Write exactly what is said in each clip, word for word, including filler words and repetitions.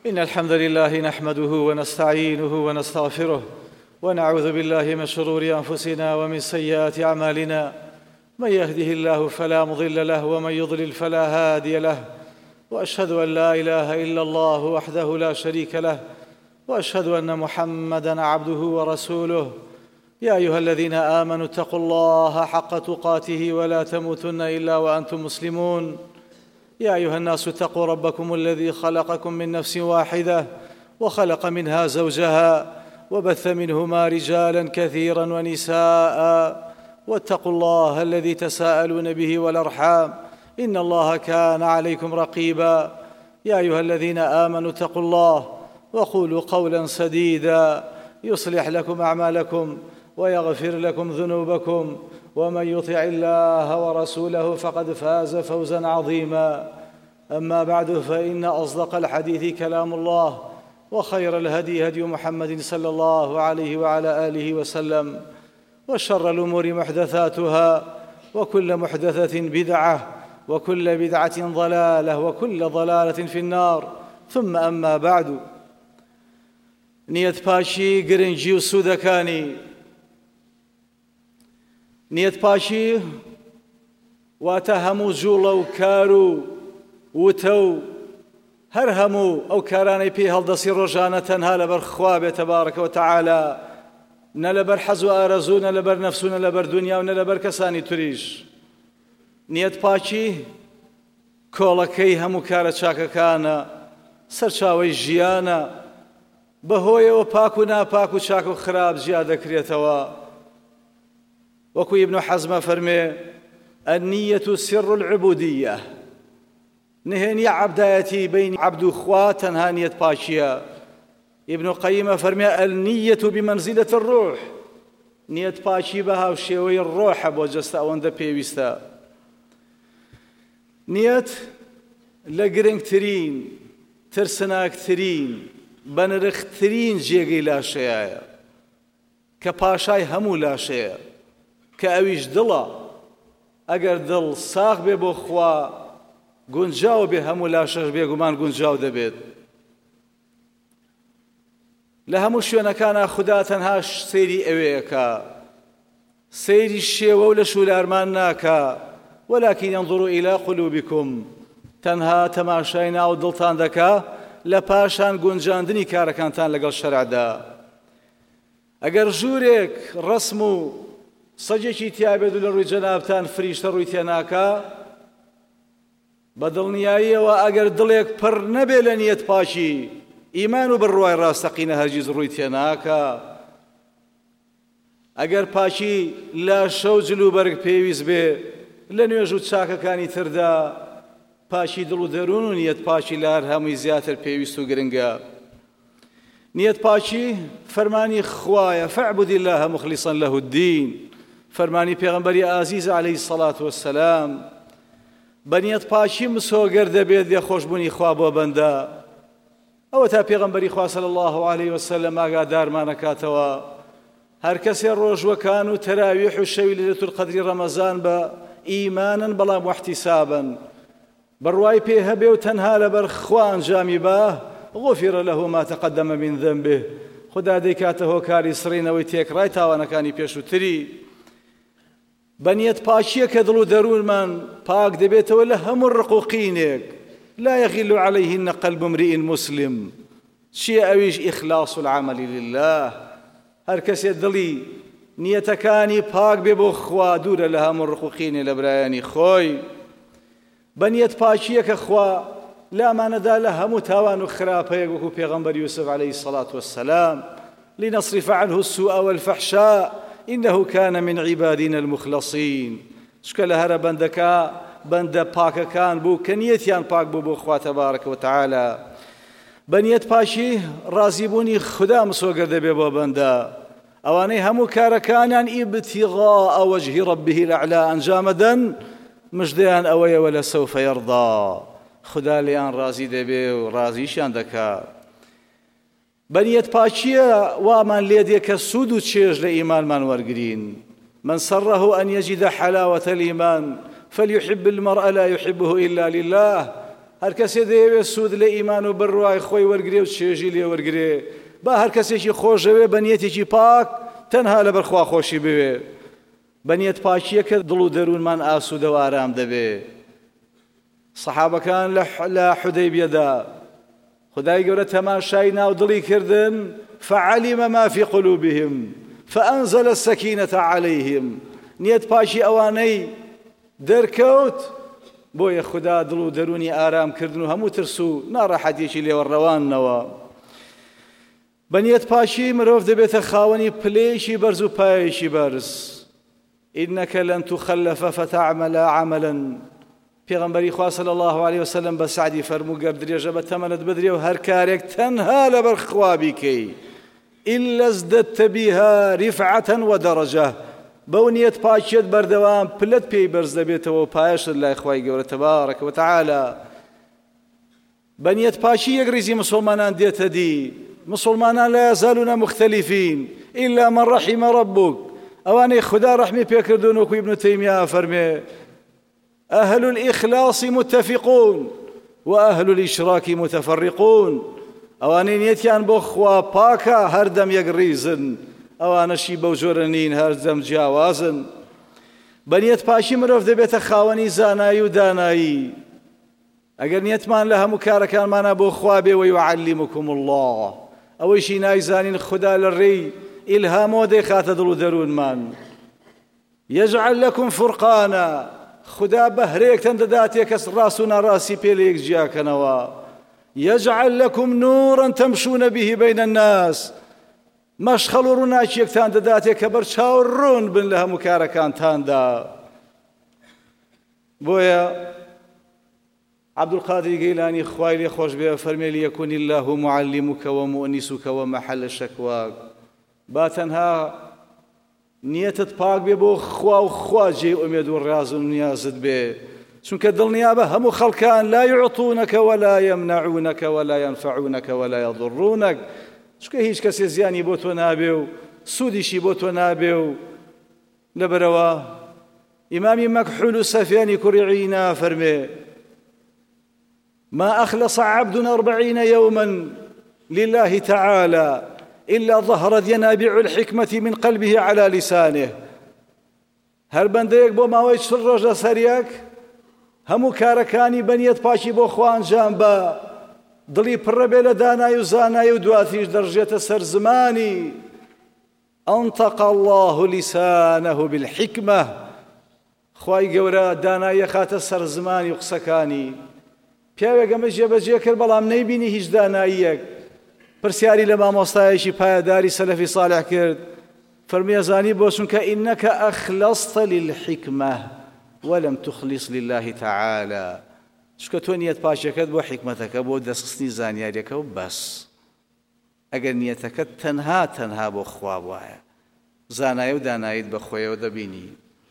إن الحمد لله نحمده ونستعينه ونستغفره ونعوذ بالله من شرور أنفسنا ومن سيئات أعمالنا. من يهده الله فلا مضل له ومن يضلل فلا هادي له، وأشهد أن لا إله إلا الله وحده لا شريك له، وأشهد أن محمدًا عبده ورسوله. يا أيها الذين آمنوا اتقوا الله حق تقاته ولا تموتن إلا وأنتم مسلمون. يا أيها الناس اتقوا ربكم الذي خلقكم من نفس واحدة وخلق منها زوجها وبث منهما رجالا كثيرا ونساء، واتقوا الله الذي تساءلون به والأرحام إن الله كان عليكم رقيبا. يا أيها الذين آمنوا اتقوا الله وقولوا قولا سديدا يصلح لكم أعمالكم ويغفر لكم ذنوبكم، ومن يطع الله ورسوله فقد فاز فوزا عظيما. أما بعد، فإن أصدق الحديث كلام الله، وخير الهدي هدي محمد صلى الله عليه وعلى آله وسلم، وشر الأمور محدثاتها، وكل محدثة بدعة، وكل بدعة ضلالة، وكل ضلالة في النار. ثم أما بعد، نیەت پاشی گرنگی و سوودەکانی. نیەت پاشی واتە هەموو جوڵە و کار و وتە و هەر هەموو ئەو کارانەی پێی هەڵدەسی ڕۆژانە تەنها لەبەر خوا بێ تەبارەکە و تەعالا، نە لەبەر حەز و ئارەزوو، نە لەبەر نەفس و نە لەبەر دونیا و نە لەبەر کەسانی توریش. نیەت پاچی کۆڵەکەی هەموو کارە چاکەکانە، سەرچاوەی ژیانە، بەهۆیەوە پاک و ناپاک و چاک و خراپ جیا دەکرێتەوە. وەکو ئیبن حەزمە فەرمێ: النیەة سر العبودیە، نهێنیە عەبدایەتی بەینی عەبد و خوا تەنها نیەت پاچیە. ئیبن قەییمە فەرمێ: النیەة بمەنزلة الروح، نیەت پاچی بە هاوشێوەی ڕۆحە بۆ جەستە ئەوەندە پێویستە. نیەت لە گرنگترین، ترسناکترین، بەنرخترین جێگەی لاشەیە کە پاشای هەموو لاشەیە، کە ئەویش دڵە. ئەگەر دڵ ساغ بێ بۆ خوا، گونجاو بێ هەموو لاشەش بێگومان گونجاو دەبێت. لە هەموو شوێنەکانە خوددا تەنها سەیری ئەوەیەکە، سەیری شێوە و لە شولارمان ناکە. وەلاکین ينظر إلى قلوبكم، تەنها تەماشای ناو دڵتان دەکا لە پاشان گونجاندنی کارەکانتان لەگەڵ شەرعدا. ئەگەر ژوورێک ڕسم و سەجێکی تیابێت و لە ڕووی جەنابتان فریشتە ڕووی تێناکە، بە دڵنیاییەوە ئەگەر دڵێک پڕ نەبێ لە نیەت پاچی، ئیمان و بڕوای ڕاستەقینە هەرگیز ڕووی تێناکە. ئەگەر پاچی لە شەو جلوبەرگ پێویست بێ لە نوێژ و چاکەکانی تردا، پاچی دڵ و دەروون و نیەت پاچی لە هەر هەمووی زیاتر پێویست و گرنگە. نیەت پاچی فەرمانی خوایە: فاعبد الله مخلصا له الدین، فەرمانی پێغەمبەری ئازیز عەلەیهی السەڵات وەسسەلام. بە نیەت پاچی مسۆگەر دەبێت لێ خۆشبوونی خوا بۆ بەندە. ئەوە تا پێغەمبەری خوا صلی الله عەلەیهی وەسەلەم ئاگادارمانەکاتەوە هەر کەسێ ڕۆژوەکان و تەراویح و شەوی لەیلەتول القەدری ڕەمەزان بە ئیمانن بەڵام واحتیسابن بڕوای پێ هەبێ و تەنها لەبەر خوا ئەنجامی بە، غوفر له ما تقدم من ذنبه، خوددا دەیکاتە هۆکاری سڕینەوەی تێکڕای تاوانەکانی پێشووتری. بە نیەت پاچیە کە دڵ و دەروونمان پاک دەبێتەوە لە هەموو ڕقوقینێک. لا يغل عليهن قلب امرئ مسلم، چیە ئەویش ئیخلاص العمل لله. هەر کەسێ دڵی نیەتەکانی پاک بێ بۆ خوا، دوورە لە هەموو ڕقوقینێ لە برایانی خۆی. بە نیەت پاچیە کە خوا لامانەدا لە هەموو تاوان و خراپەیەک، وەکو پێغەمبەر یوسف عەلەیهی السەڵات وەسسەلام: لنصرف عنه السوء والفحشاء إنه كان من عبادنا المخلصين. چکە لە هەرە بەندەکە بەندە پاکەکان بوو کە نیەتیان پاک بوو بۆ خوا تەبارەکە وتەعالا. بە نیەت پاچی ڕازیبوونی خوددا مسۆگەر دەبێ بۆ بەندە. ئەوانەی هەموو کارەکانیان ئیبتیغاء وجه ربه الأعلى ئەنجامەدەن، مژدەیان ئەوەیە: وەلەسەوفە یەرضا، خوددا لێیان ڕازی دەبێ و ڕازیشیان دەکات. بە نیەت پاچیە وامان لێ دێ کە سوود و چێژ لە ئیمانمان وەرگرین. من سره أن يجد حلاوة الإيمان فليحب المرء لا يحبه إلا لله. هەر کەسێ دەیەوێت سوود لە ئیمان و بڕوای خۆی وەرگرێ و چێژی لێ وەرگرێ با هەر کەسێکی خۆشەوێ بە نیەتێکی پاک تەنها لەبەر خوا خۆشی بوێ بە نیەت پاکیە کە دڵ و دەروونمان ئاسوودە و ئارام دەبێ. سەحابەکان لە حودەیبیەدا خدای گەورە تەماشای ناو دڵی کردن فعلم ما في قلوبهم فأنزل السكينة عليهم. نیەت پاکی ئەوانەی دەرکەوت بۆیە خدا دڵ و دەرونی ئارام کردن و هەموو ترس و ناڕەحەتیەکی لێوەڕەوانەوە. بە نیەت پاکی مرۆڤ دەبێتە خاوەنی پلەیەکی بەرز و پایەکی بەرز. إنك لن تخلف فتعمل عملا. پێغەمبەری خوا صلی الله عليه وسلم بە سعدی فەرموو گەر درێژە بە تەمەنت بدرێ و هەر کارێک تەنها لەبەر خوا بیکەی إلا ازددت بها رفعة ودرجة. بەو نیەت پاکیەت بەردەوام پلت پێی بەرز دەبێتەوە و پایەشت لای خوای گەورە تەبارەکە وتەعالە. بە نیەت پاکی یەک ڕیزی مسلمانان دێتە دی. مسلمانان لا يزالون مختلفين إلا من رحم ربك. ئەوانەی خدا ڕەحمی پێکردون وەکو ئیبن تەیمیە فەرمێ أهل الإخلاص متفقون وأهل الإشراك متفرقون. ئەوانەی نیەتیان بۆ خوا پاکە هەردەم یەک ڕیزن، ئەوانەشی بەو جۆرە نین هەردەم جیاوازن. بە نیەت پاکی مرۆڤ دەبێتە خاوەنی زانایی و دانایی. ئەگەر نیەتمان لە هەموو کارەکانمانە بۆ خوا بێ ويعلمكم الله، ئەوەیشی نایزانین خدا لە ڕێی ئیلهامەوە دەیخاتە دڵ و دەروونمان. يجعل لكم فرقانا، خدا بەهرەیەکتەن دەداتێ کەس ڕاست و ناڕاستی پێ لە یەک جیاکەنەوە. يجعل لكم نورا تمشون به بين الناس، مەشخەڵ و ڕووناکیەکتان دەداتێ کە بەرچاو ڕوون بن لە هەموو کارەکانتاندا. بۆیە عەبدولقادری گەیلانی خوای لێ خۆش بێ فەرمێ لیەکون الله معلمك ومؤنسك ومحل شكواك. با تەنها نیەتت پاک بێ بۆ خوا و خوا جێی ئومێد و ڕاز و نیازت بێ، چونکە دڵنیا بە هەموو خەڵکان لا يعطونك ولا يمنعونك ولا ينفعونك ولا يضرونك. چونکە هیچ کەسێ زیانی بۆ تۆ نابێ و سوودیشی بۆ تۆ نابێ و لەبەرەوە ئیمامی مەکحول و سەفیانی کوڕی عیینا فەرمێ ما أخلص عبد أربعين يوما لله تعالى إلا ظهرت ينابيع الحكمة من قلبه على لسانه. هەر بەندەیەک بۆ ماوەی چل ڕۆژ لەسەریەک هەموو کارەکانی بە نیەت پاکی بۆ خوا ئەنجام بە، دڵی پڕە بێ لە دانایی و زانایی و دواتیش دەڕژێتە سەر زمانی. أنطق الله لسانه بالحكمة، خوای گەورە داناییە خاتە سەر زمانی و قسەکانی. پیاوێک ئەمە جێبەجێ کرد بەڵام نەیبینی هیچ داناییەک. پرسیاری لە مامۆستایەکی پایەداری سەلەفی صالح کرد، فەرمی ئەزانی بۆ چونکە إنك أخلصت للحكمة ولم تخلص لله تعالى. چونکە تۆ نیەت پاکیەکەت بۆ حیکمەتەکە بۆ دەستخستنی زانیاریەکە و بەس. ئەگەر نیەتەکەت تەنها تەنها بۆ خوا وایە زانایی و داناییت بە خۆیەوە دەبینی.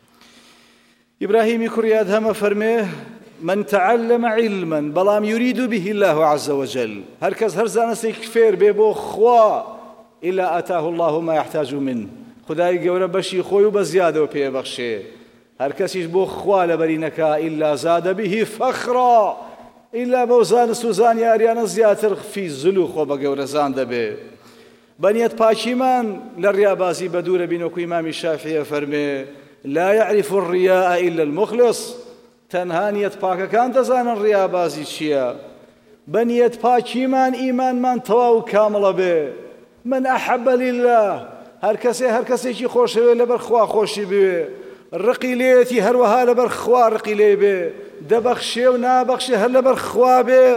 ئیبراهیمی کوڕی ئەدهەمە فەرمێ من تعلم علما بەڵام يريد به الله عز وجل، هەر کەس هەر زانستێکی فێر بێ بۆ خوا إلا آتاه الله ما يحتاج منه، خدای گەورە بەشی خۆی و بە زیادەوە پێبەخشێ. هەر کەسیش بۆ خوا لەبەری نەکا إلا زاد به فخرا، إلا بەو زانست و زانیاریانە زیاتر فیزل و خۆ بە گەورەزان دەبێ. بە نیەت پاکیمان لە ڕیابازی بە دوورە بین وەکو ئیمامی شافعیە فەرمێ لا يعرف الرياء إلا المخلص، تەنها نیەت پاکەکان دەزانن ڕیابازی چییە. بە نیەت پاکیمان ئیمانمان تەواو و کامڵە بێ. من أحب لله، هەر کەسێ هەر کەسێکی خۆشەوێ لەبەر خوا خۆشی بوێ، ڕقی لێتی هەروەها لەبەر خوا ڕقی لێ بێ، دەبەخشێ و نابەخشێ هەر لەبەر خوا بێ.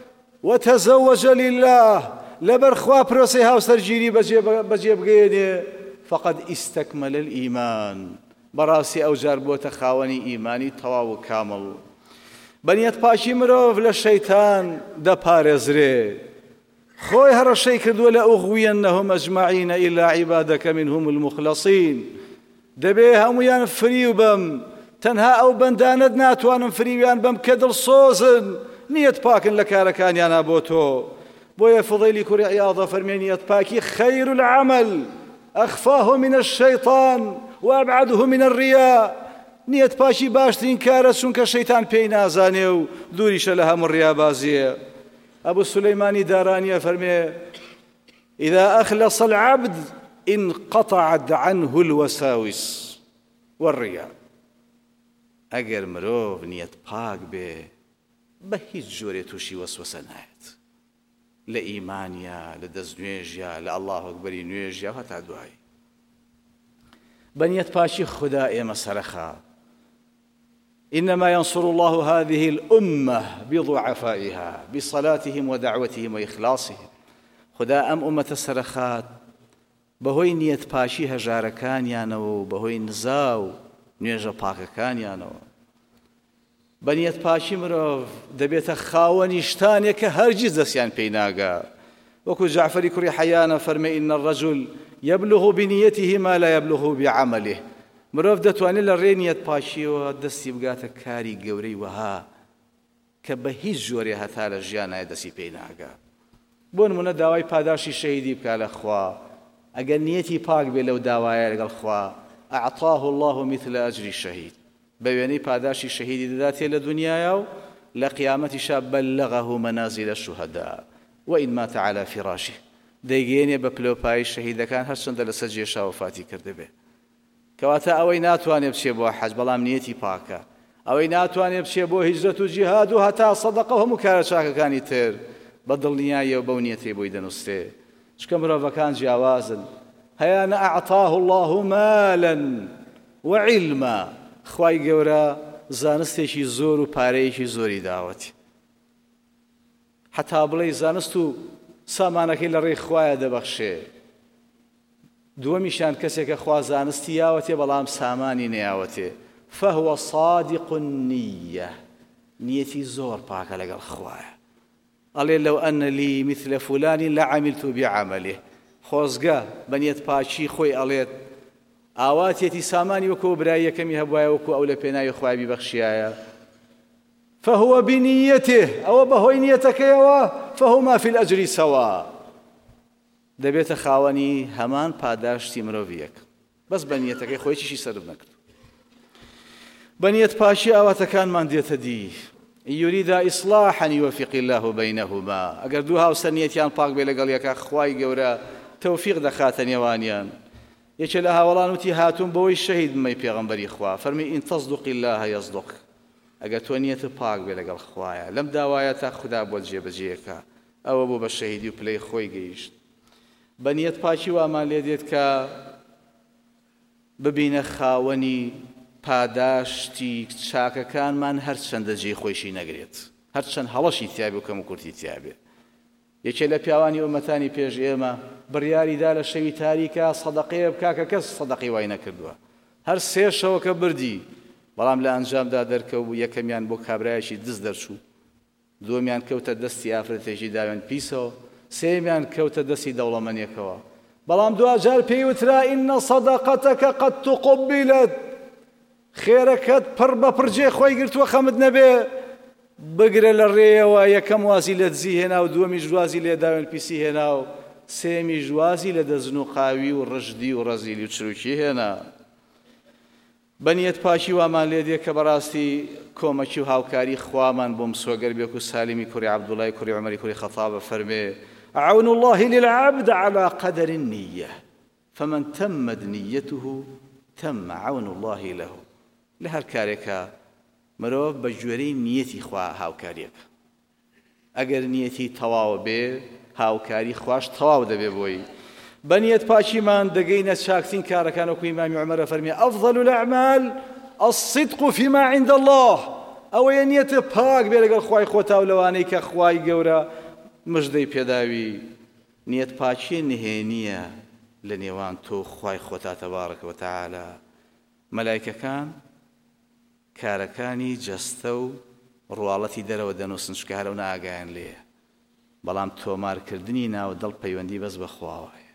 وتزوج لله، لەبەر خوا پرۆسەی هاوسەرگیری بەجێ بگەێنێ، فقد استكمل الإيمان، بەڕاستی ئەو جار بۆتە خاوەنی ئیمانی تەواو و کامڵ. بە نیەت پاکی مرۆڤ لە شەیتان دەپارێزرێ. خۆی هەڕەشەی کردووە لە ئوغوینەهم ئەجمعین إلا عبادك منهم المخلصين، دەبێ هەمویان فریو بم، تەنها ئەو بەندانت ناتوانم فریویان بم کە دڵسۆزن نیەت پاکن لە کارەکانیانە بۆ تۆ. بۆیە فضەیلی کوڕی عیاضە فەرمێ نیەت پاکی خەیر العمل أخفاه من الشيطان وأبعده من الرياء. نیەت پاچی باشترین کارە چونکە شەیتان پێی نازانێ و دووریشە لە هەموو ڕیابازیە. ئەبوو سولەیمانی دارانیە فەرمێ إذا أخلص العبد انقطعت عنه الوساوس والرياء. ئەگەر مرۆڤ نیەت پاک بێ بە هیچ جۆرێ تووشی وەسوەسە نایەت، لە ئیمانیا، لە دەست نوێژیا، لە ئەڵڵاهو ئەکبەری نوێژیا هەتا دوایی. بە نیەت پاچی خوددا ئێمە سەرەخا. إنما ينصر الله هذه الأمة بضعفائها بصلاتهم ودعوتهم وإخلاصهم. خدا ئەم ئومەتە سەرەخات بەهۆی نیەت پاچی هەژارەکانیانەوە و بەهۆی نزا و نوێژە پاکەکانیانەوە. بە نیەت پاچی مرۆڤ دەبێتە خاوەنی شتانێک کە هەرگیز دەستیان پێی ناگا. وەکو جعفەری کوڕی حەیانە فەرمێ إن الرجل يبلغ بنيته ما لا يبلغ بعمله. مرۆڤ دەتوانێت لە ڕێ نیەت پاچیەوە دەستی بگاتە کاری گەورەی وەها کە بە هیچ جۆرێ هەتا لە ژیانایە دەستی پێی ناگا. بۆ نمونە داوای پاداشی شەهیدی بکا لە خوا، ئەگەر نیەتی پاک بێ لەو داوایە لەگەڵ خوا أعطاه الله مثل أجر الشهيد. بە وێنەی پاداشی شەهیدی دەداتێ لە دنیاە و لە قیامەتیشا بەلەغەه منازل الشهداء وإن مات على فراشه. دەیگەێنێ بە پلۆپایی شەهیدەکان هەرچەندە لەسەر جێشا وفاتی کردبێ. کەواتە ئەوەی ناتوانێ بچێ بۆ حەج بەڵام نیەتی پاکە، ئەوەی ناتوانێ بچێ بۆ هیجرەت و جیهاد و هەتا سەدەقە و هەموو کارە چاکەکانی تر بە دڵنیاییەوە بەو نیەتێ بۆی دەنووسێ. چکە مرۆڤەکان جیاوازن. هەیانە أعطاه الله مالا وعلما. خوای گەورە زانستێکی زۆر و پارەیەکی زۆری داوەتی. حتا بڵێ زانست و سامانەکەی لە ڕێی خوایە دەبەخشێ. دووەمیشان کەسێکە خوا زانستی یاوەتێ بەڵام سامانی نەیاوەتێ. فهو صادق النية. نیەتی زۆر پاکە لەگەڵ خوایە. ئەڵێ لەو ئەنە لی مثل فلان لعملت بعمله. خۆزگە بە نیەت پاچی خۆی ئەڵێت ئاواتێتی سامانی وەکو برای یەکەمی هەبوایە وەکو ئەو لە پێناوی خوای بیبەخشیایە. فهو بنيته. ئەوە بەهۆی نیەتەکەیەوە فهما في الأجر سواء. دەبێتە خاوەنی هەمان پاداشتی مرۆڤیەک بەس بە نیەتەکەی خۆی چیشی سەرف نەکرد. بە نیەت پاچی ئاواتەکانمان دێتە دی. يريد إصلاحا يوفق الله بينهما. ئەگەر دوو هاوسەر نیەتیان پاک بێ لەگەڵ یەکە خوای گەورە تەوفیق دەخاتە نێوانیان. یەکێ لە هاوڵان وتی هاتوون بەوەی شەهید بمەی پێغەمبەری خوا. فەرمی إن تصدق الله يصدق. ئەگەر تۆ نیەتت پاک بێ لەگەڵ خوایە لەم داوایە تا خوددا بۆ جێبەجێیەکە. ئەوە بۆ بە شەهیدی و پلەی خۆی گەیشت. بە نیەت پاچی وامان لێ دێت کە ببینە خاوەنی پاداشتی چاکەکانمان هەرچەندە جێی خۆیشی نەگرێت، هەرچەند هەڵەشی تیابێ و کەم و کورتی تیابێ. یەکێ لە پیاوانی ئومەتانی پێش ئێمە بڕیاریدا لە شەوی تاریکە سەدەقەیە بکا کە کەس سەدەقی وای نەکردووە. هەر سێ شەوەکە بردی بەڵام لە ئەنجامدا دەرکەوت. یەکەمیان بۆ کابرایەکی دز دەرچوو، دووەمیان کەوتە دەستی ئافرەتێکی داوێن پیسەوە، سێمیان کەوتە دەستی دەوڵەمەندێکەوە. بەڵام دوجار پێی وترا ئینە سەدەقەتەکە قەد تقبلت. خێرەکەت پڕ بە پڕجێ خۆی گرتووە خەمت نەبێ بگرە لە ڕێیەوە. یەکەم وازی لە دزی هێنا و دووەمی ژوازی لێ داوێن پیسی هێنا و سێمی ژوازی لە دەزن و قاوی و ڕژدی و ڕەزیلی و چروکی هێنا. بە نیەت پاچی وامان لێ دێ کە بەڕاستی کۆمەکی و هاوکاری خوامان بۆم سۆگەر بێک و سالیمی کوڕی عەبدوڵای کوڕی عومەری کوڕی خەتابە فەرمێ عون الله للعبد على قدر النية فمن تمت نيته تم عون الله له. لە هەر کارێکە مرۆڤ بە گوێرەی نیەتی خوا هاوکاریەکە. ئەگەر نیەتی تەواو بێ هاوکاری خوش تەواو دەبێ بۆی. بە نیەت پاچیمان دەگەینە چاکترین کارەکان وەکو ئیمامی عومەرە فەرمێ ئەفضل الأعمال الصدق فيما عند الله. ئەوەیە نیەتە پاک بێ لەگەڵ خوای خۆتا و لەوانەی کە خوای گەورە مژدەی پێداوی. نیەت پاچی نهێنیە لە نێوان تۆ خوای خۆتا تەبارەکە و تەعالا. مەلایکەکان کارەکانی جەستە و ڕواڵەتی دەرەوە دەنووسن چکە هەرەو ناگایان لێ، بەڵام تۆمارکردنی ناو دڵ پەیوەندی بەس بە خواوایە.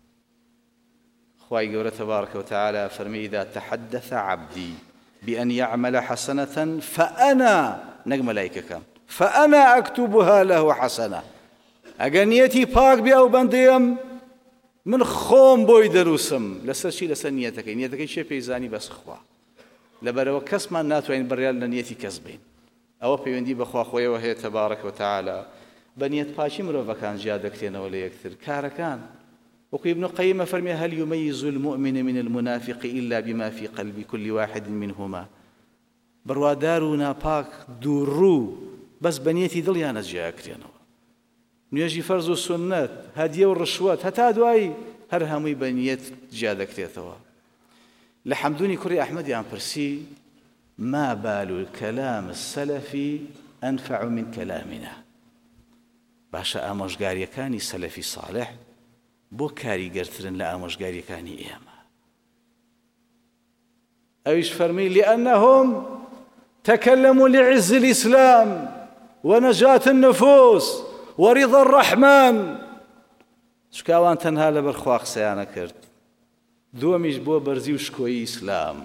خوای گەورە تەبارەکە و تەعالا فەرمی ئیذا تەحەدەث عەبدی بأن يعمل حسنة فأنا نەک مەلایکەکان فأنا أكتبها له حسنة. ئەگەر نیەتی پاک بێ ئەو بەندەیەم من خۆم بۆی دەنووسم. لەسەر چی؟ لەسەر نیەتەکەی. نیەتەکەی چێ پێیزانی بەس خوا. لەبەرەوە کەسمان ناتوانین بڕیار لە نیەتی کەس بین. ئەوە پەیوەندی بەخوا خۆیەوە هەیە تەبارەک وتەعالا. بە نیەت پاچی مرۆڤەکان جیا دەکرێنەوە لە یەکتر. کارەکان وەکو ابن قەییمە فەرمێ هەل یمەیز المؤمن من المنافق إلا بما في قلب كل واحد منهما. بڕوادار و ناپاک دووڕوو بەس بە نیەتی دڵیانە جیا دەکرێنەوە. نوێژی فەرز و سونەت، هەدیە و ڕشوەت، هەتا دوایی هەر هەمووی بە نیەت جیا دەکرێتەوە. لە حەمدونی کوڕی ئەحمەدیان پرسی ما بال الكلام السلفي أنفع من كلامنا. باشە ئامۆژگاریەکانی سەلەفی ساڵح بۆ کاریگەرترن لە ئامۆژگاریەکانی ئێمە. ئەویش فەرمی لأنهم تكلموا لعز الإسلام ونجاة النفوس ورضا الرحمن. شکاوان تەنها لەبەر خوا قسەیانە کرد. دووەمیش بۆ بەرزی و شکۆیی ئیسلام،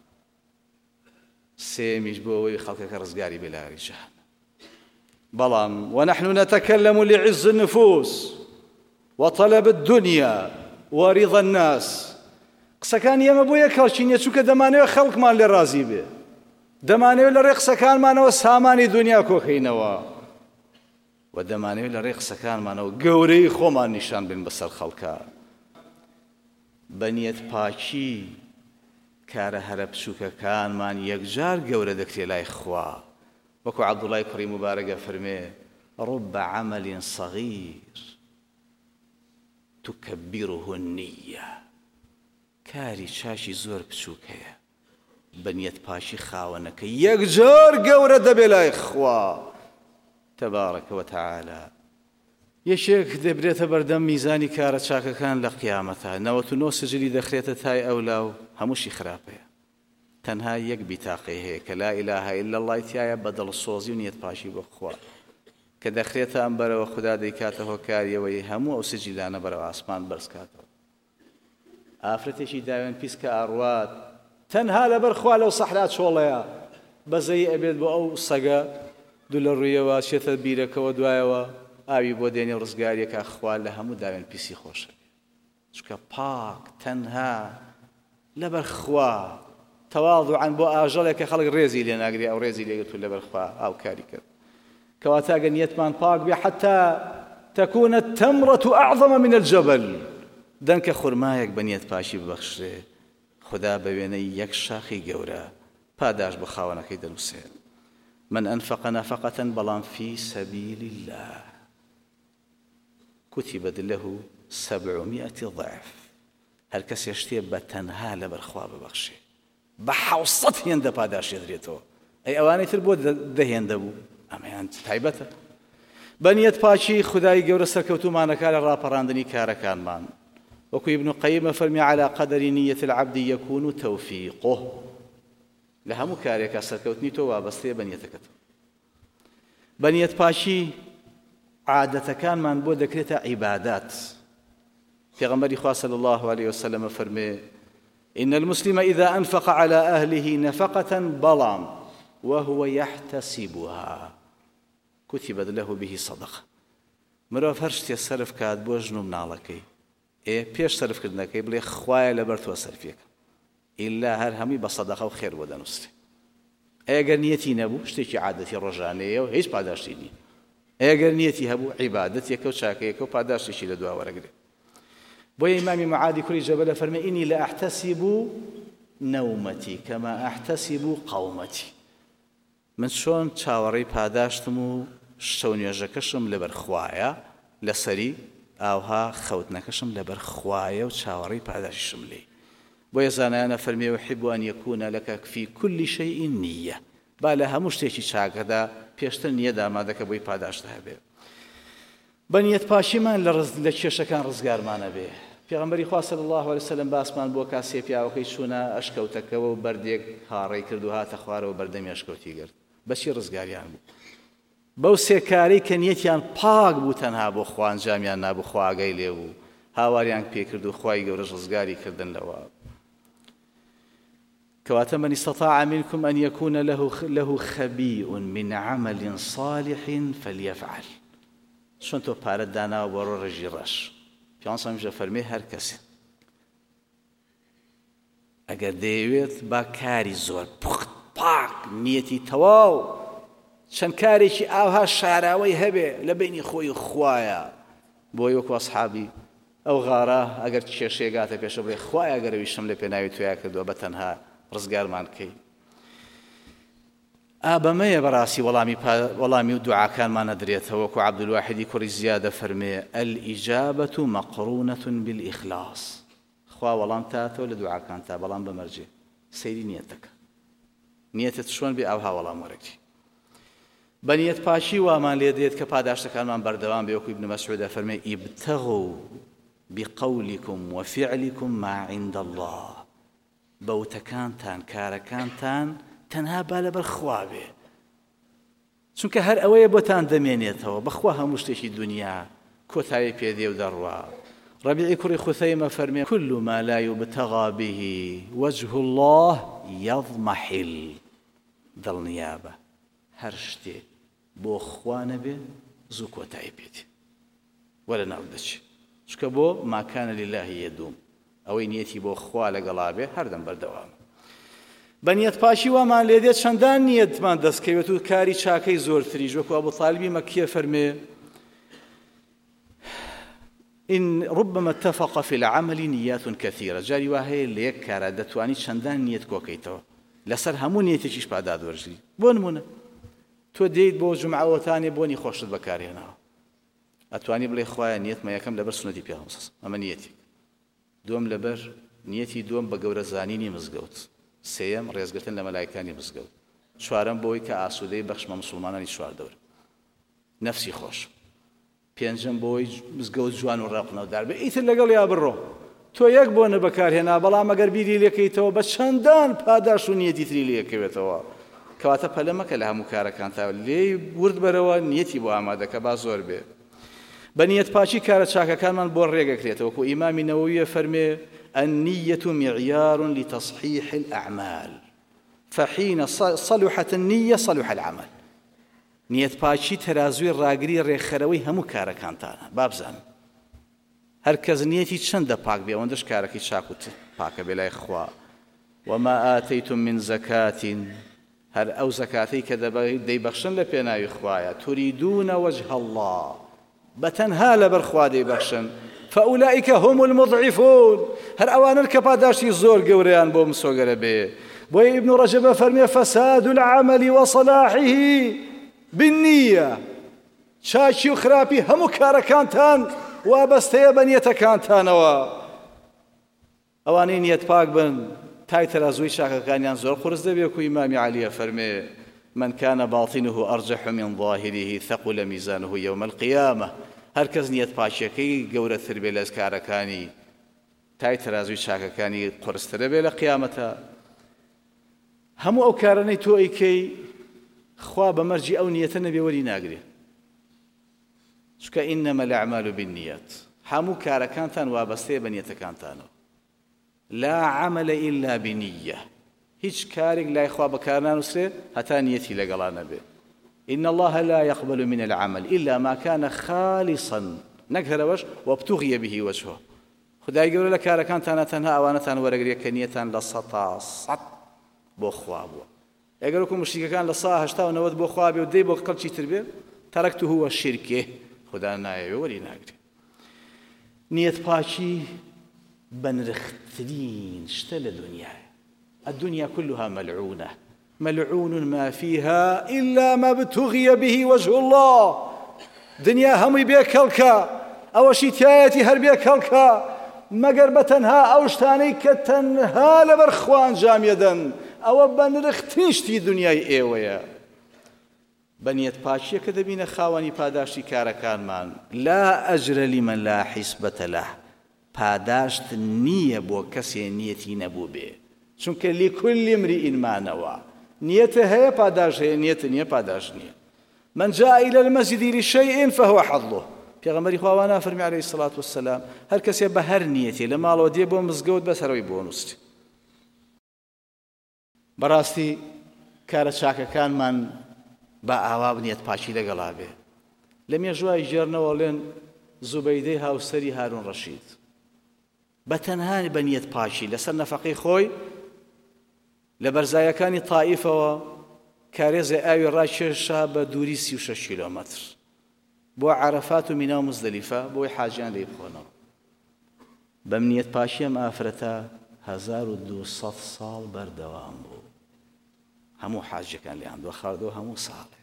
سێمیش بۆ ئەوەی خەڵکەکە ڕزگاری بێ لە ئاگری جەهەنەم. بەڵام ونحن نتكلم لعز النفوس وطلب الدنيا ورضا الناس. قسەکان ئێمە بۆ یەک هەڵچینیە چونکە دەمانەوێت خەڵکمان لێ ڕازی بێ، دەمانەوێت لە ڕێ قسەکانمانەوە سامانی دنیا کۆکەینەوە و دەمانەوێت لە ڕێ قسەکانمانەوە گەورەی خۆمان نیشان بن بەسەر خەڵکە. بە نیەت پاچی کارە هەرە بچووکەکانمان یەکجار گەورە دەکرێت لای خوا. وەکو عەبدوڵای کوڕی موبارەکە فەرمێ رب عمل صغير تكبره النية. کاری چاشی زۆر بچووک هەیە بە نیەت پاشی خاوەنەکە یەکجار گەورە دەبێ لای خوا تەبارەکە وتەعالا. یەکێک دەبرێتە بەردەم میزانی کارە چاکەکان لە قیامەتە. نەوەت و نۆ سجلی دەخرێتە تای ئەولا و هەمووشی خراپەیە. تەنها یەک بیتاقی هەیە کە لا ئیلاهە ئیلا الله تایە بە دڵسۆزی و نیەت پاشی بۆ خوا کە دەخرێتە ئەم بەرەوە خوددا دەیکاتە هۆکاریەوەی هەموو ئەو سجلانە بەرەو ئاسمان بەرزکاتەوە. ئافرەتێکی داوێن پیس کە ئاڕوات تەنها لەبەر خوا لەو سەحرا چۆڵەیە بەزەی ئەبێت بۆ ئەو سەگە دوو لە ڕوویەوە چێتە بیرەکەەوە دوایەوە ئاوی بۆ دێنێ و ڕزگاریەکە خوا لە هەموو داوێن پیسی خۆشە چونکە پاک تەنها لەبەر خوا تەواضوعاً بۆ ئاژەڵێکە خەڵک ڕێزی لێ ناگرێ ئەو ڕێزی لێگرت و لەبەر خوا ئاو کاری کرد. کەواتە ئەگەر نیەتمان پاک بێ حتا تكون التمرة أعظم من الجبل. دەنکە خورمایەک بە نیەت پاشی ببەخشرێ خوددا بە وێنەی یەک شاخی گەورە پاداش بە خاوەنەکەی دەنووسێت. من أنفق نفقة بەڵام في سبيل الله كتبت له سبعمائة ضعف. هەر کەسێ شتێ بە تەنها لەبەر خوا ببەخشێ بە حەوسەد هێندە پاداشی دەدرێتەوە. ئەی ئەوانەی تر بۆ دەهێندە بوو ئەمەیان تایبەتە. بە نیەت پاچی خودای گەورە سەرکەوتومانەکە لە ڕاپەڕاندنی کارەکانمان. وەکو ابن قەییمە فەرمی على قدر نیەت العبد يكون توفیقه. لە هەموو کارێکە سەرکەوتنی تۆ وابەستەیە بە نیەتەکەت. بە نیەت پاچی عادەتەکانمان بۆ دەکرێتە عیبادات. پێغەمبەری خوا صلی الله عليه وسلم فەرمێ إن المسلم إذا أنفق على أهله نفقة بەڵام وهو يحتسبها كتبت له به صدقة. مرۆڤ هەر شتێ سەرف کات بۆ ژن و مناڵەکەی ئێ پێش سەرفکردنەکەی بڵێ خوایە لەبەر تۆ سەرفیەکە ئیلا هەر هەمووی بە سەدەقە و خێر بۆ دەنووسێ. ئەگەر نیەتی نەبوو شتێکی عادەتی ڕۆژانەیە و هیچ پاداشتی نییە. ئەگەر نیەتی هەبوو عیبادەتێکە و چاکەیەکە و پاداشتێکی لە دوا وەرەگرێت. بۆیە ئیمامی مەعادی کوڕی جەبەلە فەرمێ ئینی لا ئەحتەسیب نەومەتی کەما ئەحتەسیب قەومەتی. من چۆن چاوەڕێی پاداشتم و شەو نوێژەکەشم لەبەر خوایە لەسەری ئاوها خەوتنەکەشم لەبەر خوایە و چاوەڕێی پاداشتم لێ. بۆیە زانایانە فەرمێ وحب أن يكون لك في كل شيء نية. با لە هەموو شتێکی چاکەدا پێشتر نیەت ئامادەکە بۆی پاداشت هەبێ. بە نیەت پاشیمان لە کێشەکان ڕزگارمانە بێ. پێغەمبەری خوا صلی الله علیه وسلم باسمان بۆ کاسێ پیاوەکەی چوونە ئەشکەوتەکەەوە و بەردێک هاڕێی کرد و هاتە خوارەوە بەردەمی ئەشکەوتی گرت. بەچی ڕزگاریان بوو؟ بەو سێکارەی کە نیەتیان پاک بوو تەنها بۆ خوا ئەنجامیان نابوو خوا ئاگای لێ بوو هاواریان پێکرد و خوای گەورەش ڕزگاری کردن لەوە. كواتە من استطاع منكم أن يكون له له خبيء من عمل صالح فليفعل. چۆن تۆ پارەت داناوە بۆ ڕۆ ڕێژی ڕەش. پیامبەر صلی الله علیه و سلم فەرمێ هەر کەسێ بە تەنها لەبەر خوا ببەخشێ بە حەوسەد هێندە پاداشی دەدرێتەوە. ئەگەر دەیەوێت با کاری زۆر پوخت پاک نیەتی تەواو چەند کارێکی ئاوها شاراوەی هەبێ لە بینی خۆی خوایە بۆی وەکو ئەسحابی ئەو غارە ئەگەر کێشەیەگاتە پێشە بڵێ خوایە ئەگەرەویشم لە پێناوی تویا کردووە بە تەنها ڕزگارمان کەی ئابەمەیە بەڕاستی وەڵامی وەڵامی و دوعاکانمان نەدرێتەوە وەکو عەبدولواحیدی کوڕی زیادە فەرمێ ئەلئیجابەة مەقڕونەة بالئیخلاص خوا وەڵام تاتەوە لە دوعاکانتا بەڵام بەمەرجێ سەیری نیەتەکە نیەتت چۆن بێ ئەوها وەڵام وەرەگری بە نیەت پاشی وامان لێ دێت کە پاداشتەکانمان بەردەوام بێ وەکو ئیبن مەسعود فەرمێ ئیبتەغوا بقولكم وفعلكم ما عند الله بەوتەکانتان کارەکانتان تەنها با لەبەر خوا بێ چونکە هەر ئەوەیە بۆتان دەمێنێتەوە بەخوا هەموو شتێکی دنیا کۆتایی پێدێ و دەڕوا ڕەبیعی کوڕی خوثەیمە فەرمێ كل ما لا يبتغى به وجه الله يضمحل دڵنیابە هەر شتێ بۆ خوا نەبێ زوو کۆتایی پێدێ وەرە ناو دەچێ چونکە بۆ ما كان لله يدوم ئەوەی نیەتی بۆ خوا لەگەڵا بێ هەردەم بەردەوام بە نیەت پاشی وامان لێ دێت چەندان نیەتمان دەستکەوێت و کاری چاکەی زۆرتریش وەکو ئەبوطالیبی مەکیە فەرمێ إن ربما اتفق في العمل نيات كثيرة جاري وهي ليك كارا دەتوانی چەندان نیەت کۆکەیتەوە لەسەر هەموو نیەتێکیش پاداد وەرزی بۆ نمونە تۆ دێیت بۆ جومعەوەتانێ بۆنی خۆشت بەکارهێناوە ئەتوانی بڵێ خوایە نیەتمە یەکەم لەبەر سنەتی پێغەمبەر ئەمە نیەتێک دووەم لەبەر نیەتی دووەم بە گەورە زانینی مزگەوت سێیەم ڕێزگرتن لە مەلایکانی مزگەوت چوارەم بۆی کە ئاسوودەی بەخشمە مسلمانانی چواردەور نەفسی خۆش پێنجەم بۆی مزگەوت جوان و ڕاقنەودار بێ ئیتر لەگەڵ یا بڕۆ تۆ یەک بۆ نەبەکارهێنا بەڵام ئەگەر بیری لێکەیتەوە بە چەندان پاداش و نیەتی تری لێکەوێتەوە کەواتە پەلە مەکە لە هەموو کارەکانتا لێی ورد بەرەوە نیەتی بۆ ئامادەکە با زۆر بێ بە نیەت پاچی کارە چاکەکانمان بۆ ڕێگەکرێتەوە وەکو ئیمامی نەوەویە فەرمێ النية معيار لتصحيح الأعمال فحين صلحت النية صلح العمل نیەت پاچی تەرازوی ڕاگری ڕێکخەرەوەی هەموو کارەکانتانە بابزان هەر کەس نیەتی چەندە پاک بێ ئەوەندەش کارەکەی چاک و پاکە بێ لای خوا وما آتيتم من زكاة هەر ئەو زەکاتەی کە دەیبەخشن لە پێناوی خوایە تريدون وجه الله بەتەنها لەبەر خوا دەیبەخشن فأولئك هم المضعفون هر أوانر كباداشي زور قوريان بوم سوغر بي بوي ابن رجب فرمي فساد العمل وصلاحه بالنية شاشي وخرابي همو كاركانتان وابستيا بنيتكانتان أواني نيت باق بن تايتر أزوي شاكا كانيان زور خرز دبيكو إمامي علي فرمي من كان باطنه أرجح من ظاهره ثقل ميزانه يوم القيامة هەر کەس نیەت پاچیەکەی گەورەتر بێ لە کارەکانی تای تەرازوی چاکەکانی قورسترە بێ لە قیامەتە هەموو ئەو کارانەی تۆ ئەیکەی خوا بە مەرجی ئەو نیەتە نەبێ وەری ناگرێ چونکە ئینەمە الأعمال بالنیەت هەموو کارەکانتان وابەستەیە بە نیەتەکانتانەوە لا عمل إلا بنية هیچ کارێک لای خوا بەکار نانووسێ هەتا نیەتی لەگەڵا نەبێ إن الله لا يقبل من العمل إلا ما كان خالصا نكهروش وابتغي به وجهه خدای گەورە لە کارەکانتانە تەنها ئەوانەتان وەرەگرێ کە نیەتان لە سەتا سەد بۆ خوا بووە ئەگەر وەکو مشریکەکان لە سا هەشتا و نەوەت بۆ خوا بێ و دەی بۆ خەڵکی تر بێ تەرەکته وەشیرکێ خدا نایەوێ وەری ناگرێ نیەت پاچی بەنرخترین شتە لە دنیایە الدنيا كلها ملعونة ملعون ما فيها إلا ما ابتغي به وجه الله دنيا همي بيك هلكا أو شتايتي هر بيك هلكا مگر بتنها أوشتاني كتنها لبرخوان جاميدا أو بنرختنشتي دنياي إيويا بنيت باشية كذبين خاواني پاداشتي كاركان من لا أجر لمن لا حسبة له پاداشت نییە بۆ کەسێ نیەتی نەبوو بێ چونکە لكل امرئ ما نوى نیەتە هەیە پاداش هەیە نیەتە نییە پاداش نییە من جاء إلى المسجد لشيء فهو حظه پێغەمبەری خوا وا نافەرمی عليه الصلاة والسلام هەر کەسێ بە هەر نیەتێ لە ماڵەوە دێ بۆ مزگەوت بەسەرەوەی بۆ نووسێ بەڕاستی کارە چاکەکانمان با ئاوا بنیەت پاچی لەگەڵا بێ لە مێژوای ژێرنەوە لێن زوبەیدەی هاوسەری هارون ڕەشید بە تەنها بە نیەت پاچی لەسەر نەفەقەی خۆی لە بەرزایەکانی تائیفەوە کارێزە ئاوی ڕاکێشا بە دووری سی و شەش کیلۆمەتر بۆ عەرەفات و مینا و مزدەلیفە بۆی حاجیان لێ بخۆنەوە. بەم نیەت پاشی ئەم ئافرەتە هەزار و دووسەد ساڵ بەردەوام بوو. هەموو حاجەکان لێیان دۆ خاردەوە هەموو ساڵێ.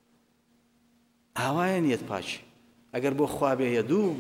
ئاوایە نیەت پاچی ئەگەر بۆ خوا بێ دوو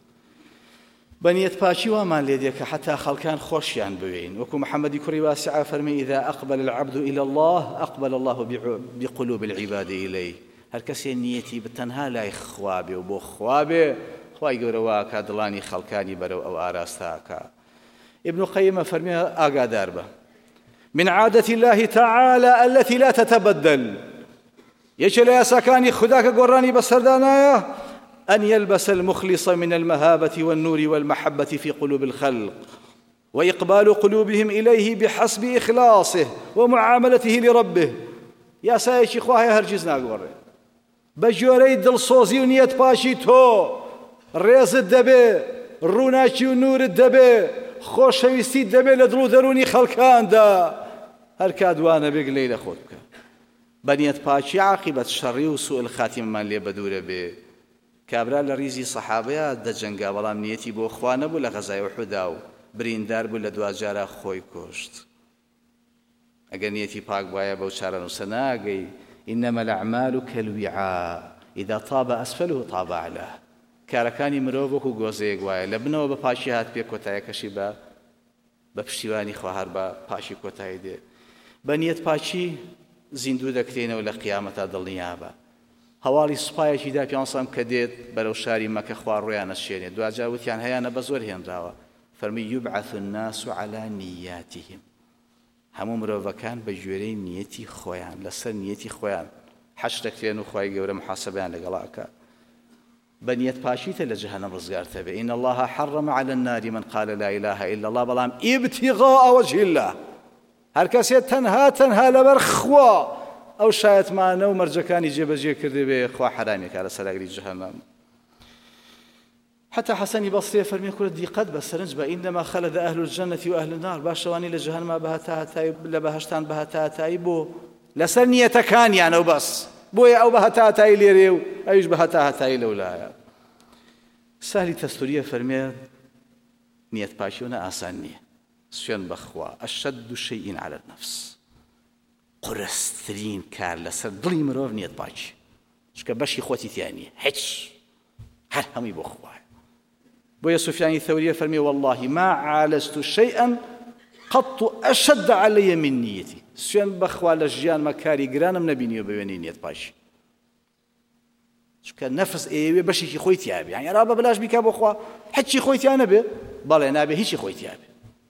بە نیەت پاچی وامان لێ دێ کە حتا خەڵکان خۆشیان بوێین. وەکو محەممەدی کوڕی واسعە فەرمی ئیذا ئەقبل العەبد إلى الله ئەقبل الله بقلوب العباد إليه. هەر کەسێ نیەتی بتەنها لای خوا بێ و بۆ خوا بێ خوای گەورە واکە دڵانی خەڵکانی بەرەو ئەو ئاراستاکە. ابن القيم فەرمی ئاگادار بە من عادة الله تعالى التي لا تتبدل. یەکێ لە یاساکانی خوددا کە گۆڕانی بەسەردانایە أن يلبس المخلص من المهابة والنور والمحبة في قلوب الخلق وإقبال قلوبهم إليه بحسب إخلاصه ومعاملته لربه. یاسایەکی خوا هەیە هەرگیز ناگۆڕێ بە جۆرەی دڵسۆزی و نیەت پاشی تۆ ڕێزت دەبێ ڕووناکی و نورت دەبێ خۆشەویستیت دەبێ لە دڵ و دەرونی خەڵکاندا هەر کادوانە بێ گلەی لە خۆت بکە. بە نیەت پاچی عاقیبەت شەڕی و سوء الخاتیمەمان لێ بەدوورە بێ. کابرا لە ریزی سەحابەیە دەجەنگا بەڵام نیەتی بۆ خوا نەبوو لە غەزای ئوحودا و بریندار بوو لە دوجارە خۆی کوشت. ئەگەر نیەتی پاک وایە بەو چارە نووسە ناگەی إنما الأعمال كالوعاء إذا طاب أسفله طاب أعلاه. کارەکانی مرۆڤ وەکو گۆزەیەک وایە لە بنەوە بە پاشی هات پێ کۆتاییەکەشی بە بە پشتیوانی خوا هەر بە پاشی کۆتایی دێ. بە نیەت پاچی زیندوو دەکرێنەوە لە قیامەتە دڵنیا بە. هەواڵی سوپایەکی دا پیانسام کە دێت بەرەو شاری مەکە خوا ڕۆیان ئەشێنێت. دوجا وتیان هەیانە بە زۆر هێنراوە فەرمی يبعث الناس على نياتهم. هەموو مرۆڤەکان بە گوێرەی نیەتی خۆیان لەسەر نیەتی خۆیان حەشر دەکرێن و خوای گەورە محاسەبەیان لەگەڵاکە. بە نیەت پاشیتە لە جەهەنەم ڕزگارتە بێ. إن الله حرم على النار من قال لا إله إلا الله بەڵام ابتغاء وجه الله. هەر کەسێ تەنها تەنها لەبەر خوا ئەو شایەتمانە و مەرجەکانی جێبەجێ کردێ بێ خوا حرامێکە لە سەلاگری جەهەنەم. حتى حسنی بەسرێ فەرمی کورە دیقەت بە سەرنج بە إنما خلد أهل الجنة وأهل النار. باشەوانی لە جەهەنەما بە هەتا هەتایی لە بەهەشتان بە هەتا هەتایی بۆ لەسەر نیەتەکانیانە و بەس بۆیە ئەو بە هەتا هەتایی لێرێ و ئەویش بە هەتا هەتایی لەولایە. سالی تەستوریە فەرمێ نیەت پاشیونە ئاسان نییە. سوێن بەخوا ئەشەد شەیئین على النفس. قورسترین کار لەسەر دڵی مرۆڤ نیەت پاچی چکە بەشی خۆتی تیان نییە هیچ هەر هەمووی بۆ خوایە. بۆیە سوفیانی ثەوریە فەرمی والله ما عالجت شيئا قط أشد علي من نيتي. سوێن بەخوا لە ژیانمە کاری گرانم نەبینیوە بە وێنەی نیەت پاشی چکە نەفس ئێوێ بەشێکی خۆی تیابێ یعنی ڕا بە بەلاش بیکا بۆ خوا هیچی خۆی تیا نەبێ بەڵێ نابێ هیچی خۆی تیابێ.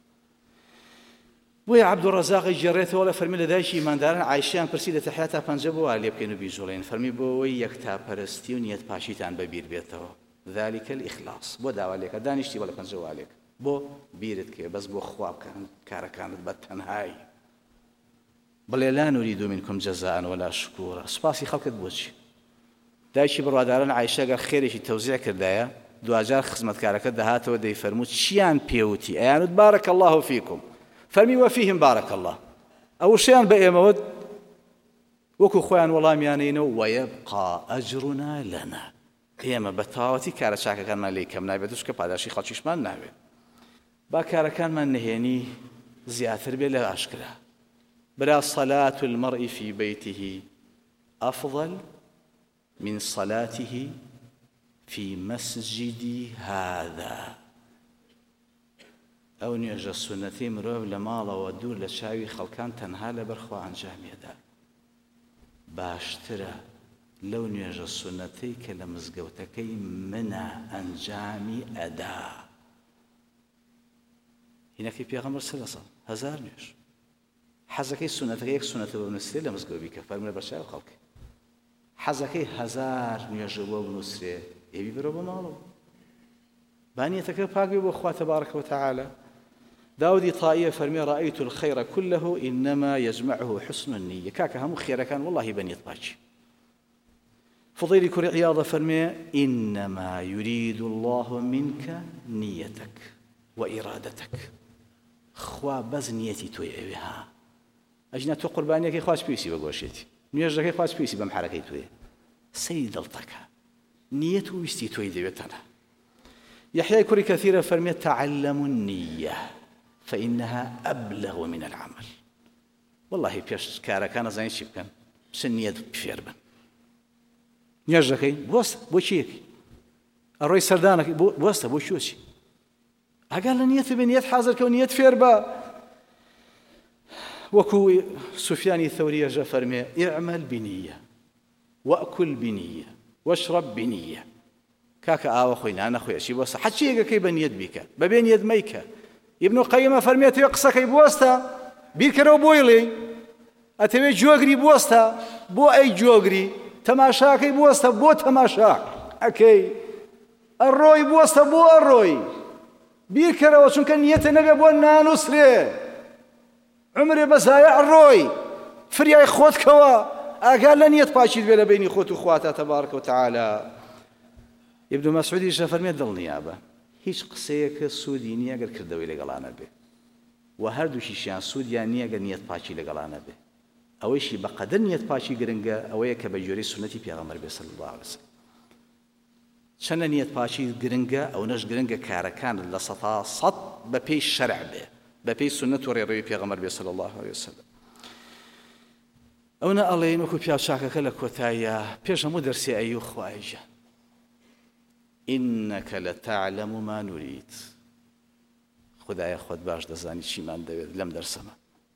بۆیە عەبدوڕەزاقی گێڕێتەوە لە فەرمی لە دایکی ئیمانداران عایشەیان پرسی لە تەحیاتا پەنجە بۆ وا لێ بکەین و بیژوڵێن فەرمی بۆ ئەوەی یەکتاپەرستی و نیەت پاشیتان بەبیر بێتەوە. ذلك الإخلاص بۆ داوا لێکە دانیشتی بە لە پەنجە وا لێک بۆ بیرت کرێ بەس بۆ خوا بکەن کارەکانت بە تەنهایی بڵێ لا نريد منكم جزاء ولا شكورا. سوپاسی خەڵکت بۆچی؟ دایکی بڕواداران عایشە گەر خێرێکی تەوزیع کردایە دوجار خزمەتکارەکە دەهاتەوە دەیفەرمووت چیان پێوتی ئەیانوت بارك الله فيكم فەرمی وەفیهم بارك الله. ئەو شیان بە ئێمەوە وەکو خۆیان وەڵامیانەینەوە وەیەبقا ئەجرنا لەنا. ئێمە بە تەواوەتی کارە چاکەکانمان لێ کەم نابێت چکە پاداشی خەڵکیشمان ناوێت. با کارەکانمان نهێنی زیاتر بێ لە ئاشکرا. برا صلاة المرء في بيته أفضل من صلاته في مسجد هذا. ئەو نوێژە سونەتەی مرۆڤ لە ماڵەوە دوور لە چاوی خەڵکان تەنها لەبەر خوا ئەنجامێدا باشترە لەو نوێژە سونەتەی کە لە مزگەوتەکەی منە ئەنجامی ئەدا. هینەکەی پێغەمبەر سەلەڵڵاهو عەلەیهی وسەلەم هەزار نوێژ حەزەکەی سونەتەکە یەک سونەتە بۆ بنووسرێ لە مزگەوت بیکە فەرموویە بە چاو خەڵکی حەزەکەی هەزار نوێژە بۆ بنووسرێ ئێوی بەرەوە بە ماڵەوە بانیەتەکە پاک بێ بۆ خوا تەبارەکە وتەعالە. داودی طائیە فەرمی رأيت الخير كله إنما يجمعه حسن النية. کاکە هەموو خێرەکان والله بە نیەت پاچی. فضيلي كوري عياضة فرمي إنما يريد الله منك نيتك وإرادتك. خوا بز نيتي توي أويها ئەژنا تۆ قوربانیەکەی خواست پێویستی بە گۆشێتی نوێژەکەی خواست پێویستی بەم حرەکەی توێ سەیری دڵتەکە نیەت و ویستی تۆی دەوێتەنە. يحيى كوري كثيرا فرمي تعلموا النية فإنها أبلغ من العمل. والله بيش كارا كان زين شيء كان سنية بفير بن نيجاكي بوست بوشيك الرئيس سردانك بوست بوشوشي أقال نية بنية حاضر كونية فيربا وكو سفياني الثوري جا فرمي اعمل بنية وأكل بنية واشرب بنية كاكا آوا خوينا أنا خويا شي بوستا حتشي كي بنية بيكا ببين يد ميكا ابن القيم فرمي تيقصا كي بوستا بیرکەرەوە بۆیڵێ ئەتەوێت جۆگری بوەستە بۆ ئەی جۆگری تەماشاکەی بوەستە بۆ تەماشا ئەکەی ئەڕۆی بوەستە بۆ ئەڕۆی بیرکەرەوە چونکە نیەتە نەبێ بۆ نانووسرێ عمرێ بەزایە ئەڕۆی فریای خۆتکەوە ئاگار لە نیەت پاچیت بێ لە بینی خۆت و خواتە تەبارەکە و تەعالا. ئیبن مەسعودیش فەرمێ دڵنیابە هیچ قسەیەکە سوودی نییە ئەگەر کردەوەی لەگەڵانە بێ و هەردووشیشیان سوودیان نییە گە نیەت پاچی لەگەڵانە بێ ئەوەیشی بەقەدر نیەت پاچی گرنگە ئەوەیە کە بە جۆرەی سونەتی پێغەمبەر بێ صلی الله علیه وسلم. چەندە نیەت پاچی گرنگە ئەو نەش گرنگە کارەکان لە سەتا سەد بە پێی شەرع بێ بە پێی سونەت و ڕێڕەوی پێغەمبەر بێ صلی الله علیه وسلم. ئەوە ئەڵێن وەکو پیاو چاکەکە لە کۆتاییە پێش هەموو دەرسی ئەی و خوایجە إنك لتعلم ما نريد خدای خۆت باش دەزانی چیمان دەوێت لەم دەرسەمە.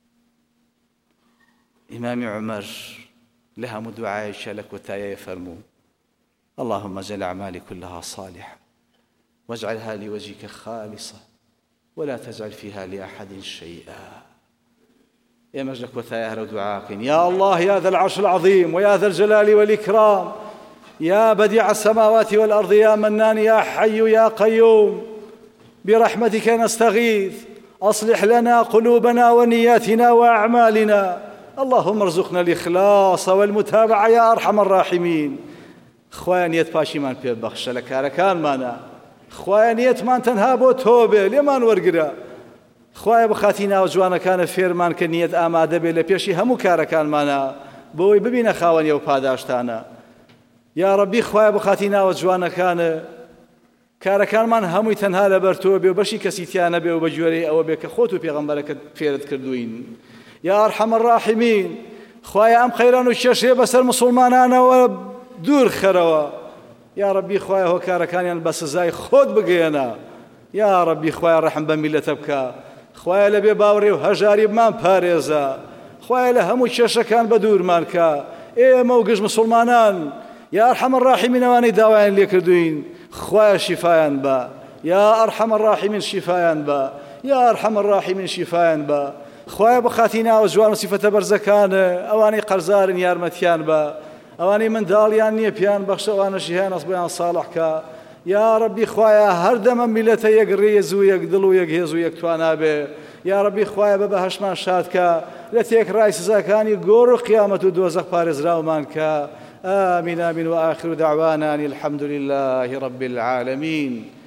ئیمامی عومەر لە هەموو دوعایەکە لە کۆتاییە فەرموو اللهم اجعل أعمالي كلها صالحة واجعلها لوجهك خالصة ولا تجعل فيها لأحد شيئا. يا مجد كوتايا هرو دعاكين يا الله يا ذا العرش العظيم ويا ذا الجلال والإكرام يا بديع السماوات والأرض يا منان يا حي يا قيوم برحمتك نستغيث أصلح لنا قلوبنا ونياتنا وأعمالنا اللهم ارزقنا الإخلاص والمتابعة يا أرحم الراحمين. خوايا نيت باشي من بيد بخش لكاركان مانا خوايا نيت من تنها بو توبة لمن ورقرا خوايا بخاتينا وجوانا كان فيرمان كنيت آماده بي لبيشي همو كاركان مانا بوي ببين خاوان يو پاداشتانا يا ربي خوايا بخاتينا وجوانا كان کارەکانمان هەمووی تەنها لەبەر تۆ بێ و بەشی کەسیتیان نەبێ و بە جوێرەی ئەوە بێ کە خۆت و پێغەمبەرەکەت فێرت کردوین. یا ئەرحەم الراحیمین خوایە ئەم خەیران و کێشەیە بەسەر موسڵمانانەوە دوور خەرەوە یا ڕەبی خوایە هۆکارەکانیان بە سزای خۆت بگەێنە یا ڕەبی خوایە ڕەحم بە میلەتە بکە خوایە لەبێ باوڕێ و هەژاری بمان پارێزە خوایە لە هەموو کێشەکان بە دوورمان کە ئێمە و گشت موسڵمانان یا ئەرحەم الراحیمین ئەوانەی داوایان لێ کردوین خوايا شفايان با يا أرحم الراحمين شفايان با يا أرحم الراحمين شفايان با خوايا بخاتينا وجوان صفة برزكان أواني قرزار يارمتيان با أواني من داليان نيبيان بخش أوانا شهان أصبيان صالح كا يا ربي خوايا هردم ملتا يقري يزو يقدلو يقهزو يكتوانا به يا ربي خوايا ببهش ما شادكا لتيك رايس زاكاني قور قيامة دوزخ بارز راومان كا آمين آمين وآخر دعوانا أن الحمد لله رب العالمين.